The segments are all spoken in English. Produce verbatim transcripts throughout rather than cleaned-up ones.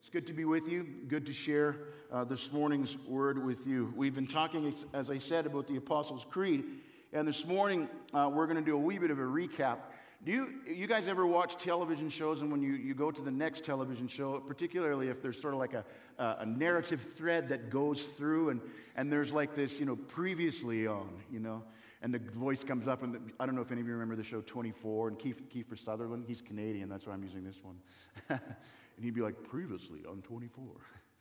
good to be with you. Good to share uh, this morning's word with you. We've been talking, as I said, about the Apostles' Creed, and this morning uh, we're going to do a wee bit of a recap. Do you you guys ever watch television shows, and when you, you go to the next television show, particularly if there's sort of like a, a, a narrative thread that goes through, and, and there's like this, you know, previously on, you know, and the voice comes up, and the, I don't know if any of you remember the show twenty-four, and Keith, Kiefer Sutherland, he's Canadian, that's why I'm using this one. And he'd be like, previously on twenty-four.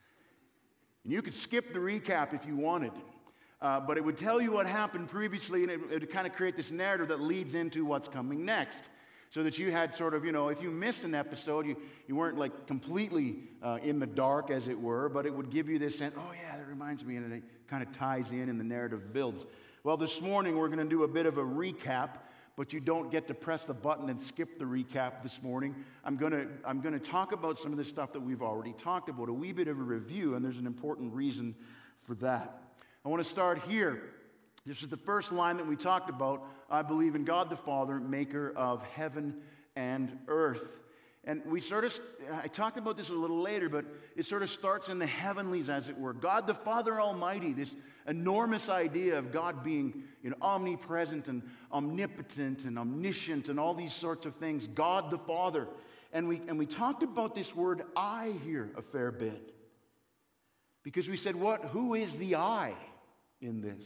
And you could skip the recap if you wanted, uh, but it would tell you what happened previously, and it, it would kind of create this narrative that leads into what's coming next. So that you had sort of, you know, if you missed an episode, you, you weren't like completely uh, in the dark, as it were, but it would give you this sense, oh yeah, that reminds me, and it kind of ties in and the narrative builds. Well, this morning we're going to do a bit of a recap, but you don't get to press the button and skip the recap this morning. I'm going to I'm going to talk about some of the stuff that we've already talked about, a wee bit of a review, and there's an important reason for that. I want to start here. This is the first line that we talked about. I believe in God the Father, maker of heaven and earth. And we sort of, I talked about this a little later, but it sort of starts in the heavenlies, as it were. God the Father Almighty, this enormous idea of God being, you know, omnipresent and omnipotent and omniscient and all these sorts of things. God the Father. And we, and we talked about this word I here a fair bit. Because we said, what, who is the I in this?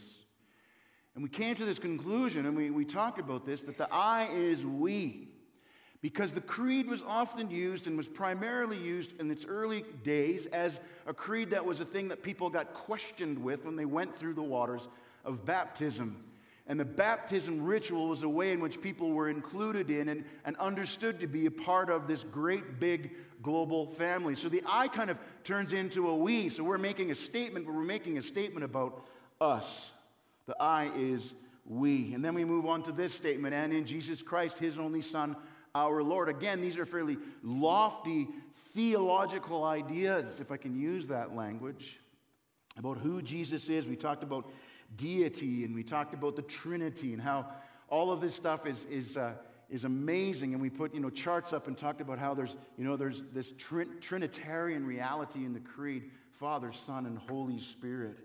And we came to this conclusion, and we, we talked about this, that the I is we. Because the creed was often used and was primarily used in its early days as a creed that was a thing that people got questioned with when they went through the waters of baptism. And the baptism ritual was a way in which people were included in and, and understood to be a part of this great big global family. So the I kind of turns into a we. So we're making a statement, but we're making a statement about us. The I is we. And then we move on to this statement, and in Jesus Christ, his only Son, our Lord. Again, these are fairly lofty theological ideas, if I can use that language, about who Jesus is. We talked about deity, and we talked about the Trinity, and how all of this stuff is is uh, is amazing. And we put, you know, charts up and talked about how there's, you know, there's this trin- Trinitarian reality in the creed: Father, Son, and Holy Spirit.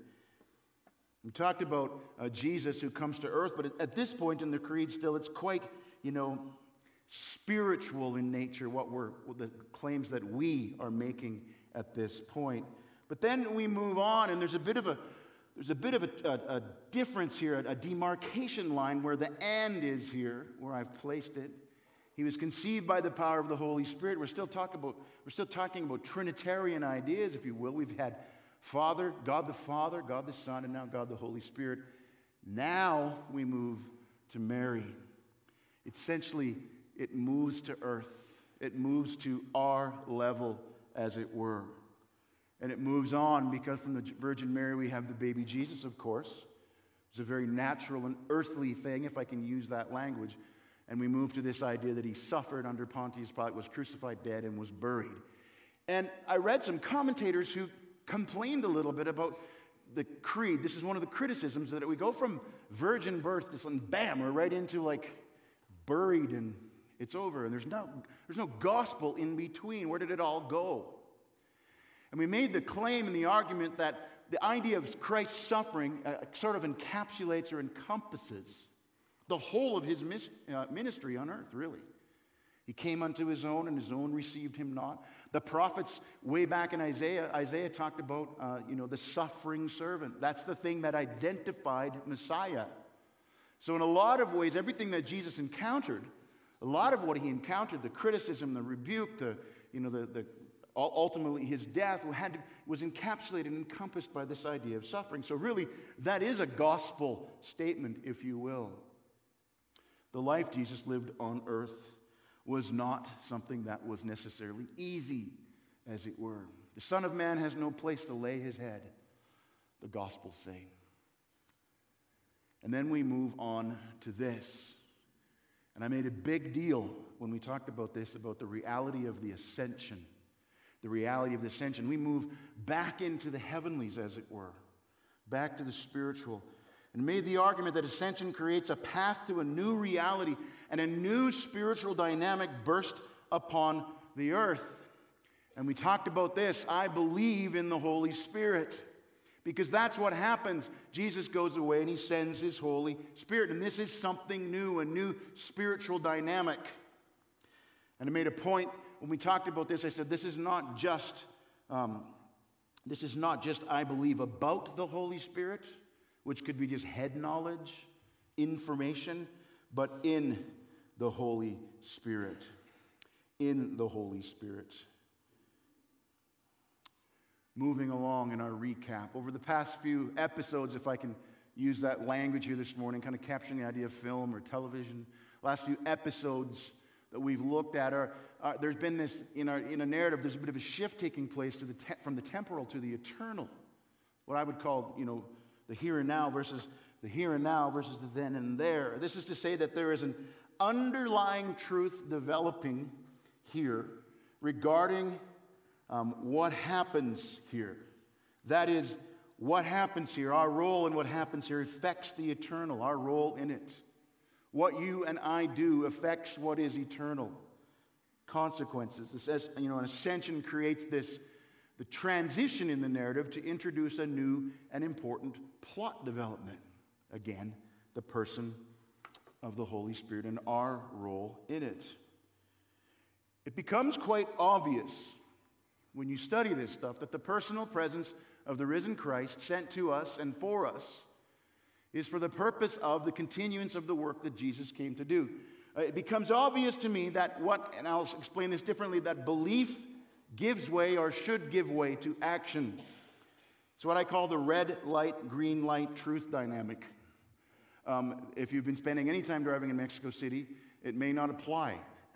We talked about uh, Jesus who comes to earth, but at, at this point in the creed, still, it's quite, you know, spiritual in nature, what we're, the claims that we are making at this point. But then we move on, and there's a bit of a there's a bit of a, a, a difference here, a, a demarcation line where the and is here, where I've placed it. He was conceived by the power of the Holy Spirit. We're still talking about we're still talking about Trinitarian ideas, if you will. We've had Father, God the Father, God the Son, and now God the Holy Spirit. Now we move to Mary. Essentially, it moves to earth. It moves to our level, as it were. And it moves on because from the Virgin Mary we have the baby Jesus, of course. It's a very natural and earthly thing, if I can use that language. And we move to this idea that he suffered under Pontius Pilate, was crucified, dead, and was buried. And I read some commentators who complained a little bit about the creed. This is one of the criticisms, that we go from virgin birth to and bam, we're right into like buried and it's over. And there's no, there's no gospel in between. Where did it all go? And we made the claim and the argument that the idea of Christ's suffering uh, sort of encapsulates or encompasses the whole of his mis- uh, ministry on earth, really. He came unto his own, and his own received him not. The prophets, way back in Isaiah, Isaiah talked about, uh, you know, the suffering servant. That's the thing that identified Messiah. So in a lot of ways, everything that Jesus encountered, a lot of what he encountered, the criticism, the rebuke, the, you know, the, the ultimately his death, had to, was encapsulated and encompassed by this idea of suffering. So really, that is a gospel statement, if you will. The life Jesus lived on earth was not something that was necessarily easy, as it were. The Son of Man has no place to lay his head, the Gospels say. And then we move on to this. And I made a big deal when we talked about this, about the reality of the ascension. The reality of the ascension. We move back into the heavenlies, as it were, back to the spiritual. And made the argument that ascension creates a path to a new reality and a new spiritual dynamic burst upon the earth. And we talked about this. I believe in the Holy Spirit. Because that's what happens. Jesus goes away and he sends his Holy Spirit. And this is something new, a new spiritual dynamic. And I made a point when we talked about this. I said, this is not just, um, this is not just I believe about the Holy Spirit, which could be just head knowledge, information, but in the Holy Spirit. In the Holy Spirit. Moving along in our recap. Over the past few episodes, if I can use that language here this morning, kind of capturing the idea of film or television, last few episodes that we've looked at are, uh, there's been this, in, our, in a narrative, there's a bit of a shift taking place to the te- from the temporal to the eternal. What I would call, you know, the here and now versus the here and now versus the then and there. This is to say that there is an underlying truth developing here regarding Um, what happens here. That is, what happens here, our role in what happens here affects the eternal, our role in it. What you and I do affects what is eternal. Consequences. This says, you know, an ascension creates this, the transition in the narrative to introduce a new and important plot development. Again, the person of the Holy Spirit and our role in it. It becomes quite obvious when you study this stuff, that the personal presence of the risen Christ sent to us and for us is for the purpose of the continuance of the work that Jesus came to do. Uh, it becomes obvious to me that what, and I'll explain this differently, that belief gives way or should give way to action. It's what I call the red light, green light truth dynamic. Um, if you've been spending any time driving in Mexico City, it may not apply.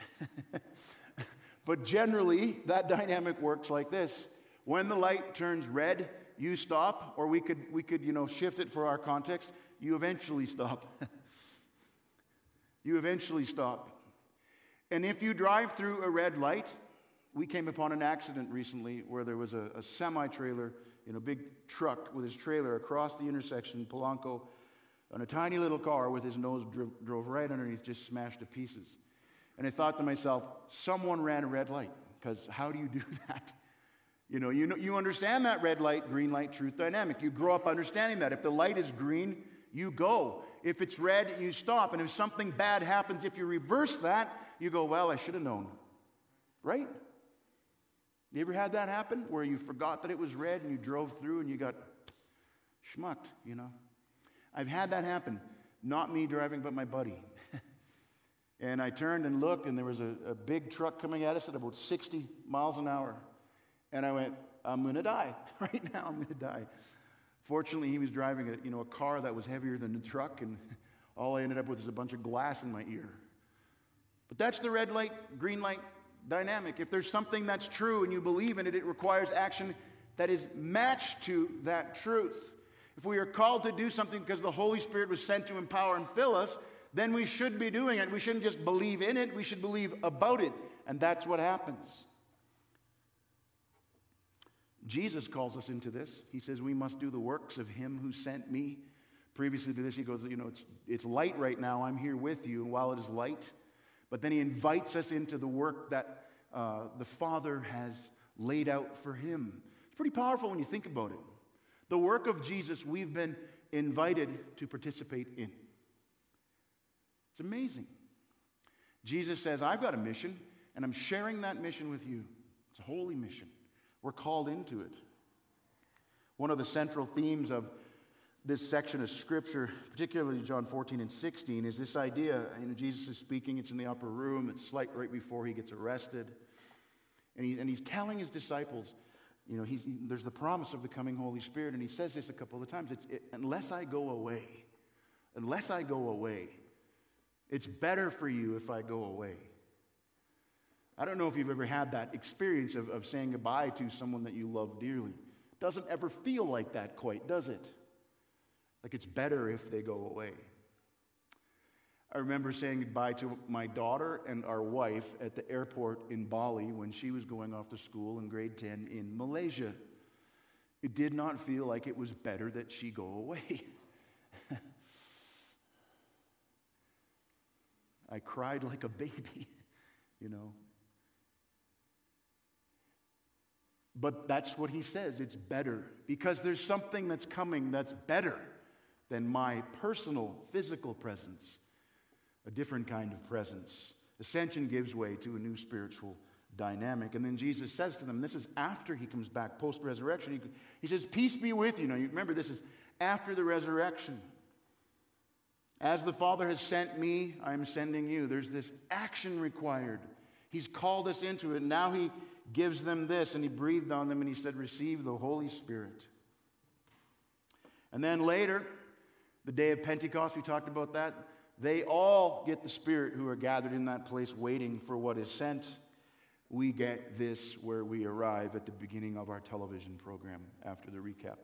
But generally, that dynamic works like this. When the light turns red, you stop, or we could, we could, you know, shift it for our context. You eventually stop. You eventually stop. And if you drive through a red light, we came upon an accident recently where there was a, a semi-trailer, you know, big truck with his trailer across the intersection in Polanco, and a tiny little car with his nose dro- drove right underneath, just smashed to pieces. And I thought to myself, someone ran a red light, because how do you do that? You know, you know, you understand that red light, green light, truth dynamic. You grow up understanding that. If the light is green, you go. If it's red, you stop. And if something bad happens, if you reverse that, you go, well, I should have known. Right? You ever had that happen, where you forgot that it was red and you drove through and you got schmucked, you know? I've had that happen. Not me driving, but my buddy. And I turned and looked, and there was a, a big truck coming at us at about sixty miles an hour. And I went, I'm going to die. Right now, I'm going to die. Fortunately, he was driving a, you know, a car that was heavier than the truck, and all I ended up with is a bunch of glass in my ear. But that's the red light, green light dynamic. If there's something that's true and you believe in it, it requires action that is matched to that truth. If we are called to do something because the Holy Spirit was sent to empower and fill us, then we should be doing it. We shouldn't just believe in it, we should believe about it. And that's what happens. Jesus calls us into this. He says we must do the works of him who sent me. Previously to this, he goes, you know, it's, it's light right now. I'm here with you, and while it is light. But then he invites us into the work that uh, the Father has laid out for him. It's pretty powerful when you think about it. The work of Jesus we've been invited to participate in. It's amazing. Jesus says, I've got a mission, and I'm sharing that mission with you. It's a holy mission. We're called into it. One of the central themes of this section of Scripture, particularly John fourteen and sixteen, is this idea. You know, Jesus is speaking. It's in the upper room. It's like right before he gets arrested. And, he, and he's telling his disciples, you know, he's, he, there's the promise of the coming Holy Spirit. And he says this a couple of times. It's, it, unless I go away, unless I go away, it's better for you if I go away. I don't know if you've ever had that experience of, of saying goodbye to someone that you love dearly. It doesn't ever feel like that quite, does it? Like it's better if they go away. I remember saying goodbye to my daughter and our wife at the airport in Bali when she was going off to school in grade ten in Malaysia. It did not feel like it was better that she go away. I cried like a baby, you know. But that's what he says. It's better. Because there's something that's coming that's better than my personal, physical presence. A different kind of presence. Ascension gives way to a new spiritual dynamic. And then Jesus says to them, this is after he comes back, post-resurrection. He, he says, peace be with you. Now, you remember, this is after the resurrection. As the Father has sent me, I am sending you. There's this action required. He's called us into it. Now he gives them this, and he breathed on them, and he said, receive the Holy Spirit. And then later, the day of Pentecost, we talked about that. They all get the Spirit who are gathered in that place waiting for what is sent. We get this where we arrive at the beginning of our television program after the recap.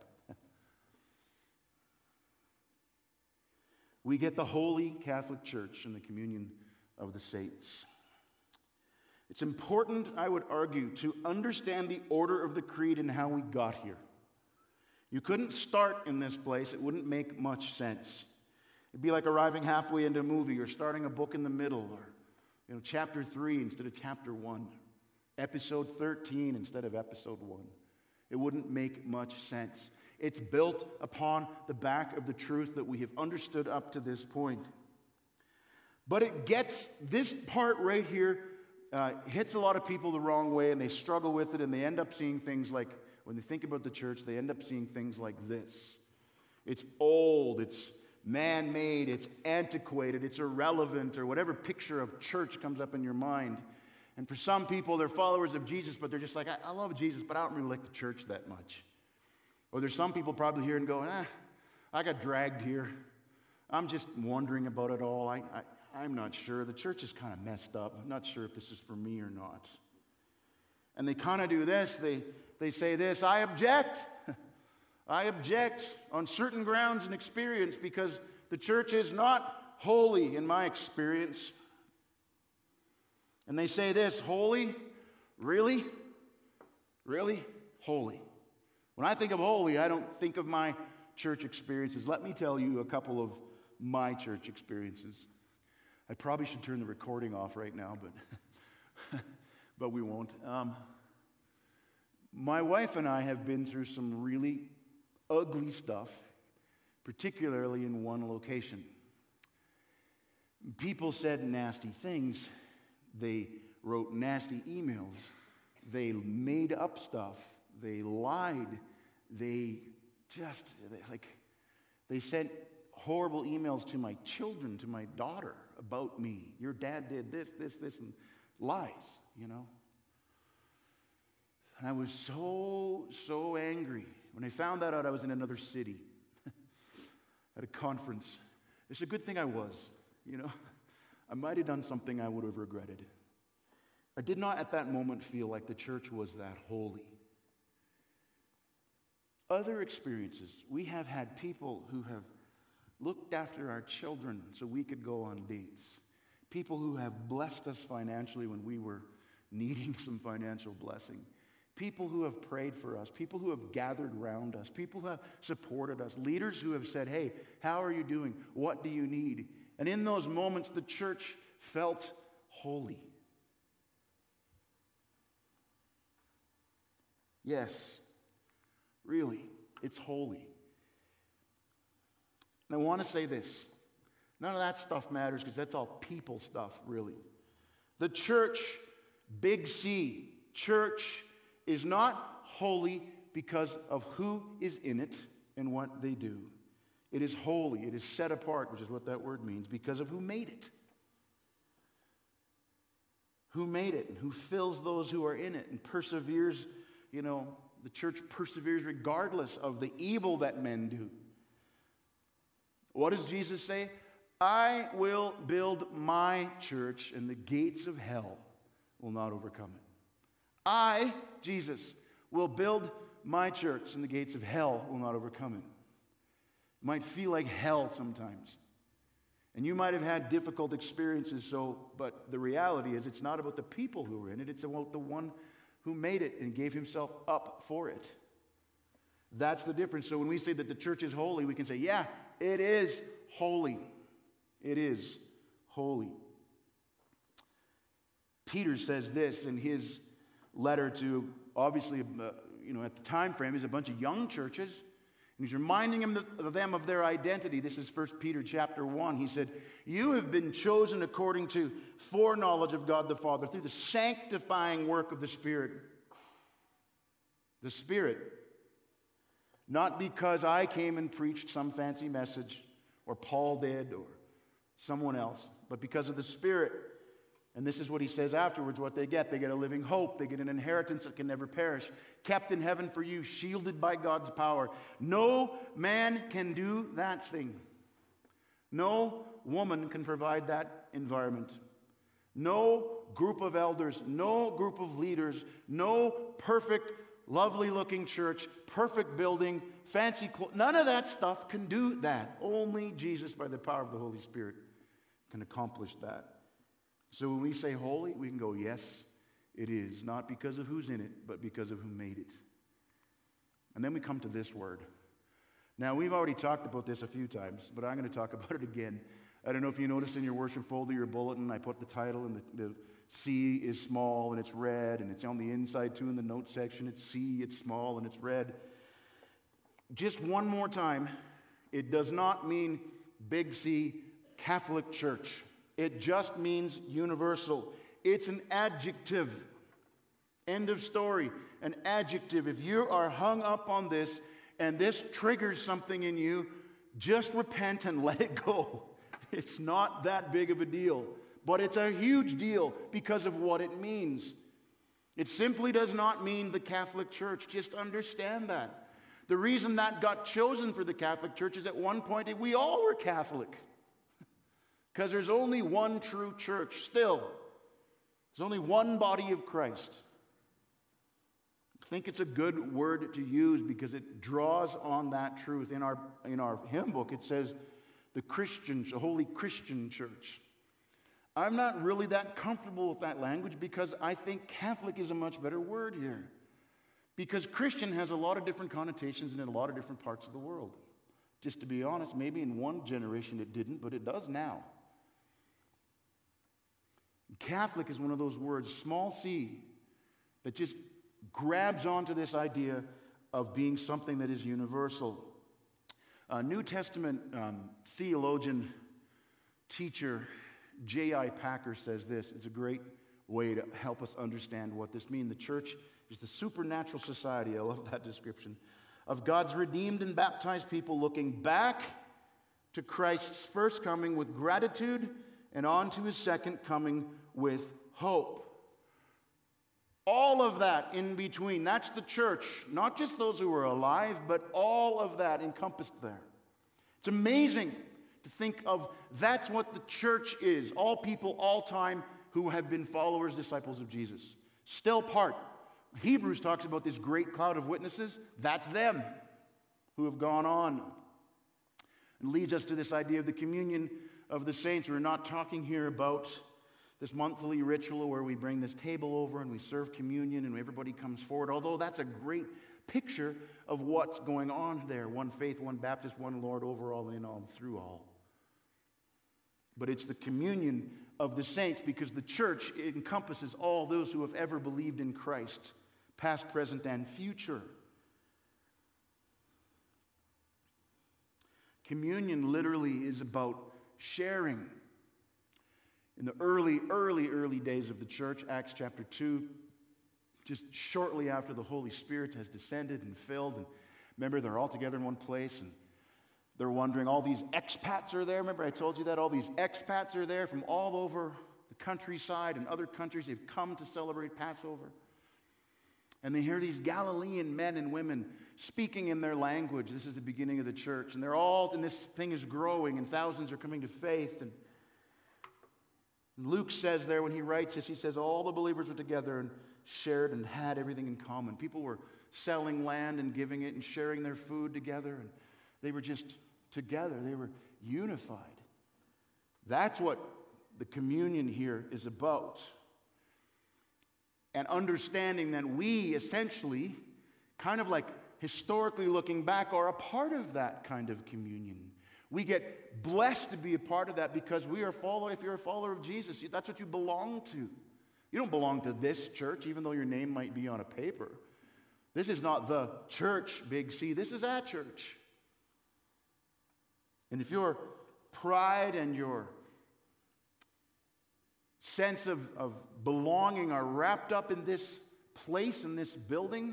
We get the Holy Catholic Church and the communion of the saints. It's important, I would argue, to understand the order of the creed and how we got here. You couldn't start in this place. It wouldn't make much sense. It'd be like arriving halfway into a movie or starting a book in the middle, or you know, chapter three instead of chapter one, episode thirteen instead of episode one. It wouldn't make much sense. It's built upon the back of the truth that we have understood up to this point. But it gets, this part right here uh, hits a lot of people the wrong way, and they struggle with it, and they end up seeing things like, when they think about the church, they end up seeing things like this. It's old, it's man-made, it's antiquated, it's irrelevant, or whatever picture of church comes up in your mind. And for some people, they're followers of Jesus, but they're just like, I, I love Jesus, but I don't really like the church that much. Or there's some people probably here and going, ah, I got dragged here. I'm just wondering about it all. I, I, I'm not sure. The church is kind of messed up. I'm not sure if this is for me or not. And they kind of do this. They, they say this, I object. I object on certain grounds and experience because the church is not holy in my experience. And they say this, holy? Really? Really? Holy. When I think of holy, I don't think of my church experiences. Let me tell you a couple of my church experiences. I probably should turn the recording off right now, but, but we won't. Um, my wife and I have been through some really ugly stuff, particularly in one location. People said nasty things. They wrote nasty emails. They made up stuff. They lied. They just, they, like, they sent horrible emails to my children, to my daughter, about me. Your dad did this, this, this, and lies, you know. And I was so, so angry. When I found that out, I was in another city at a conference. It's a good thing I was, you know. I might have done something I would have regretted. I did not at that moment feel like the church was that holy. Other experiences, we have had people who have looked after our children so we could go on dates. People who have blessed us financially when we were needing some financial blessing. People who have prayed for us. People who have gathered around us. People who have supported us. Leaders who have said, hey, how are you doing? What do you need? And in those moments, the church felt holy. Yes, really, it's holy. And I want to say this. None of that stuff matters because that's all people stuff, really. The church, big C, church is not holy because of who is in it and what they do. It is holy. It is set apart, which is what that word means, because of who made it. Who made it and who fills those who are in it and perseveres. You know, the church perseveres regardless of the evil that men do. What does Jesus say? I will build my church, and the gates of hell will not overcome it. I, Jesus, will build my church, and the gates of hell will not overcome it. It might feel like hell sometimes. And you might have had difficult experiences, so, but the reality is it's not about the people who are in it, it's about the one who made it and gave himself up for it. That's the difference. So when we say that the church is holy, we can say, yeah, it is holy. It is holy. Peter says this in his letter to obviously, uh, you know, at the time frame, is a bunch of young churches. And he's reminding them of them of their identity. This is First Peter chapter one. He said, you have been chosen according to foreknowledge of God the Father through the sanctifying work of the Spirit. The Spirit. Not because I came and preached some fancy message, or Paul did, or someone else, but because of the Spirit. And this is what he says afterwards, what they get. They get a living hope. They get an inheritance that can never perish. Kept in heaven for you, shielded by God's power. No man can do that thing. No woman can provide that environment. No group of elders, no group of leaders, no perfect, lovely-looking church, perfect building, fancy clothes. None of that stuff can do that. Only Jesus, by the power of the Holy Spirit, can accomplish that. So when we say holy, we can go, yes, it is. Not because of who's in it, but because of who made it. And then we come to this word. Now, we've already talked about this a few times, but I'm going to talk about it again. I don't know if you noticed in your worship folder, your bulletin, I put the title, and the, the C is small, and it's red, and it's on the inside, too, in the notes section. It's C, it's small, and it's red. Just one more time, it does not mean Big C, Catholic Church. It just means universal. It's an adjective. End of story. An adjective. If you are hung up on this and this triggers something in you, just repent and let it go. It's not that big of a deal. But it's a huge deal because of what it means. It simply does not mean the Catholic Church. Just understand that. The reason that got chosen for the Catholic Church is at one point we all were Catholic. Because there's only one true church still. There's only one body of Christ. I think it's a good word to use because it draws on that truth. In our, in our hymn book, it says the Christian, the Holy Christian Church. I'm not really that comfortable with that language because I think Catholic is a much better word here. Because Christian has a lot of different connotations in a lot of different parts of the world. Just to be honest, maybe in one generation it didn't, but it does now. Catholic is one of those words, small c, that just grabs onto this idea of being something that is universal. A New Testament um, theologian, teacher, J I Packer says this. It's a great way to help us understand what this means. The church is the supernatural society, I love that description, of God's redeemed and baptized people looking back to Christ's first coming with gratitude and on to his second coming with hope. All of that in between, that's the church. Not just those who are alive, but all of that encompassed there. It's amazing to think of that's what the church is. All people, all time, who have been followers, disciples of Jesus. Still part. Hebrews talks about this great cloud of witnesses. That's them who have gone on. And leads us to this idea of the communion of the saints. We're not talking here about this monthly ritual where we bring this table over and we serve communion and everybody comes forward, although that's a great picture of what's going on there. One faith, one Baptist, one Lord, over all and in all and through all. But it's the communion of the saints because the church encompasses all those who have ever believed in Christ, past, present, and future. Communion literally is about sharing. In the early, early, early days of the church, Acts chapter two, just shortly after the Holy Spirit has descended and filled, and remember, they're all together in one place, and they're wondering, all these expats are there. Remember, I told you that? All these expats are there from all over the countryside and other countries. They've come to celebrate Passover. And they hear these Galilean men and women speaking in their language. This is the beginning of the church. And they're all, and this thing is growing, and thousands are coming to faith. And Luke says there when he writes this, he says all the believers were together and shared and had everything in common. People were selling land and giving it and sharing their food together. And they were just together. They were unified. That's what the communion here is about. And understanding that we essentially, kind of like historically looking back, are a part of that kind of communion. We get blessed to be a part of that because we are follower. If you're a follower of Jesus, that's what you belong to. You don't belong to this church, even though your name might be on a paper. This is not the church, big C. This is our church. And if your pride and your sense of, of belonging are wrapped up in this place, in this building,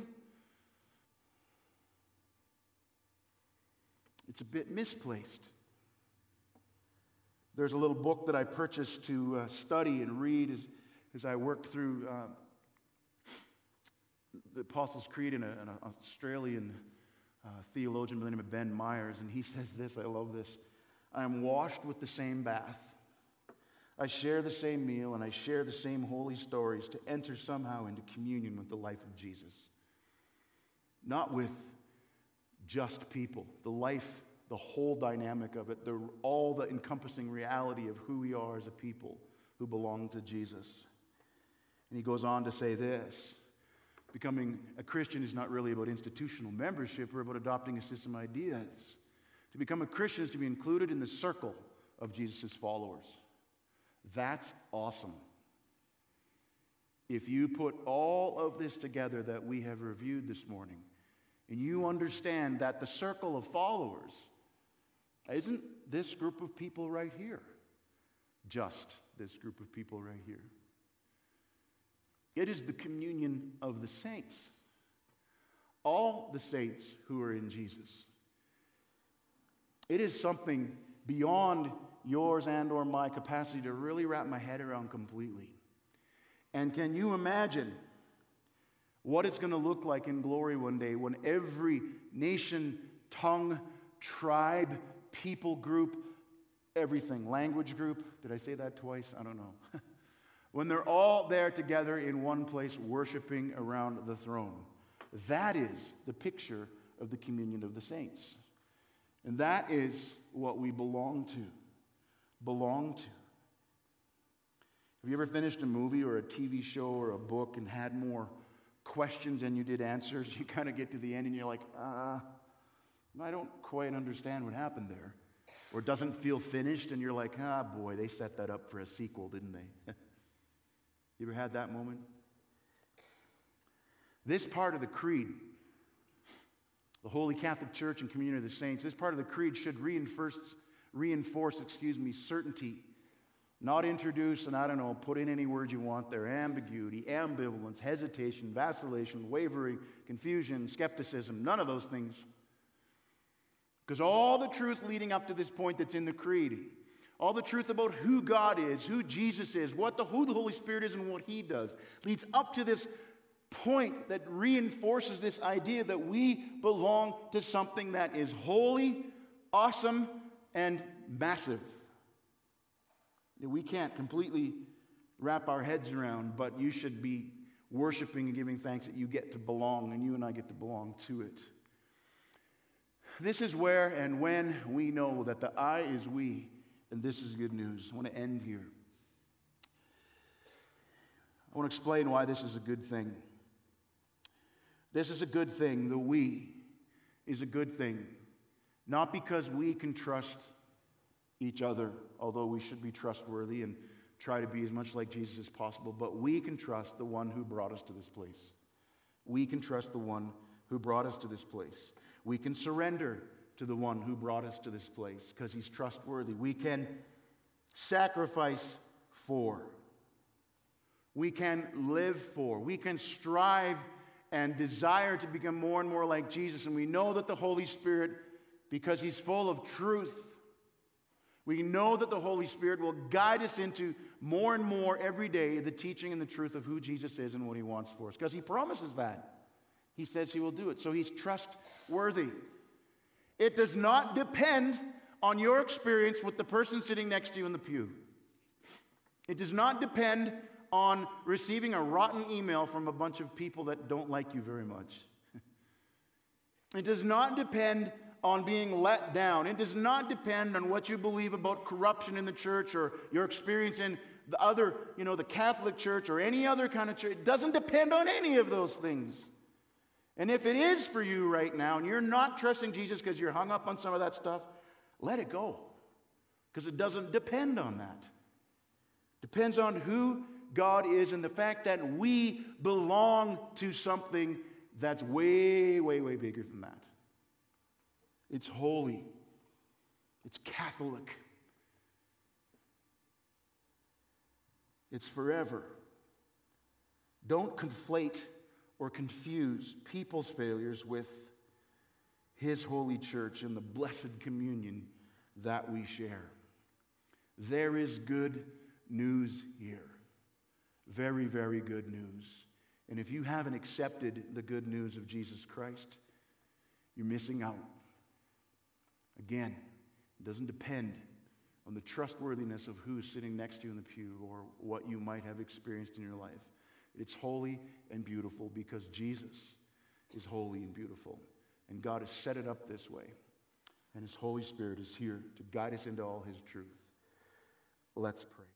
it's a bit misplaced. There's a little book that I purchased to uh, study and read as, as I worked through uh, the Apostles' Creed in, a, an Australian uh, theologian by the name of Ben Myers, and he says this, I love this: I am washed with the same bath. I share the same meal, and I share the same holy stories to enter somehow into communion with the life of Jesus. Not with just people, the life, the whole dynamic of it, the, all the encompassing reality of who we are as a people who belong to Jesus. And he goes on to say this: becoming a Christian is not really about institutional membership or about adopting a system of ideas. To become a Christian is to be included in the circle of Jesus' followers. That's awesome. If you put all of this together that we have reviewed this morning, and you understand that the circle of followers isn't this group of people right here, just this group of people right here. It is the communion of the saints. All the saints who are in Jesus. It is something beyond yours and or my capacity to really wrap my head around completely. And can you imagine what it's going to look like in glory one day when every nation, tongue, tribe, people group, everything, language group, did I say that twice? I don't know. When they're all there together in one place worshiping around the throne. That is the picture of the communion of the saints. And that is what we belong to. Belong to. Have you ever finished a movie or a T V show or a book and had more questions than you did answers? You kind of get to the end and you're like, uh, I don't quite understand what happened there. Or it doesn't feel finished and you're like, ah, boy, they set that up for a sequel, didn't they? You ever had that moment? This part of the creed, the Holy Catholic Church and Communion of the Saints, this part of the creed should reinforce, reinforce, excuse me, certainty. Not introduce, and I don't know, put in any word you want there, ambiguity, ambivalence, hesitation, vacillation, wavering, confusion, skepticism, none of those things. Because all the truth leading up to this point that's in the creed, all the truth about who God is, who Jesus is, what the, who the Holy Spirit is and what He does, leads up to this point that reinforces this idea that we belong to something that is holy, awesome, and massive. That we can't completely wrap our heads around, but you should be worshiping and giving thanks that you get to belong, and you and I get to belong to it. This is where and when we know that the I is we, and this is good news. I want to end here. I want to explain why this is a good thing. This is a good thing. The we is a good thing. Not because we can trust each other, although we should be trustworthy and try to be as much like Jesus as possible, but we can trust the one who brought us to this place. We can trust the one who brought us to this place. We can surrender to the one who brought us to this place because He's trustworthy. We can sacrifice for. We can live for. We can strive and desire to become more and more like Jesus. And we know that the Holy Spirit, because He's full of truth, we know that the Holy Spirit will guide us into more and more every day the teaching and the truth of who Jesus is and what He wants for us. Because He promises that. He says He will do it. So He's trustworthy. It does not depend on your experience with the person sitting next to you in the pew. It does not depend on receiving a rotten email from a bunch of people that don't like you very much. It does not depend on being let down. It does not depend on what you believe about corruption in the church or your experience in the other, you know, the Catholic Church or any other kind of church. It doesn't depend on any of those things. And if it is for you right now and you're not trusting Jesus because you're hung up on some of that stuff, let it go. Because it doesn't depend on that. It depends on who God is and the fact that we belong to something that's way, way, way bigger than that. It's holy. It's Catholic. It's forever. Don't conflate or confuse people's failures with His holy church and the blessed communion that we share. There is good news here. Very, very good news. And if you haven't accepted the good news of Jesus Christ, you're missing out. Again, it doesn't depend on the trustworthiness of who's sitting next to you in the pew or what you might have experienced in your life. It's holy and beautiful because Jesus is holy and beautiful. And God has set it up this way. And His Holy Spirit is here to guide us into all His truth. Let's pray.